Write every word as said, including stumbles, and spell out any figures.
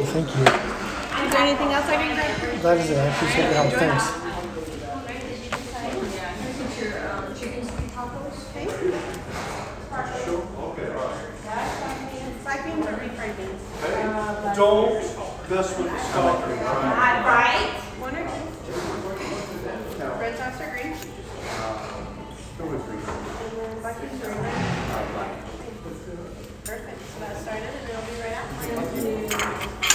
thank you. Is there anything else I can grab? That is it. I appreciate your help. Thanks. Five beans or refried beans? Don't mess with the stuff. Right? One or two? Red sauce or green? Black beans or red? Perfect. So that started and it'll be right out.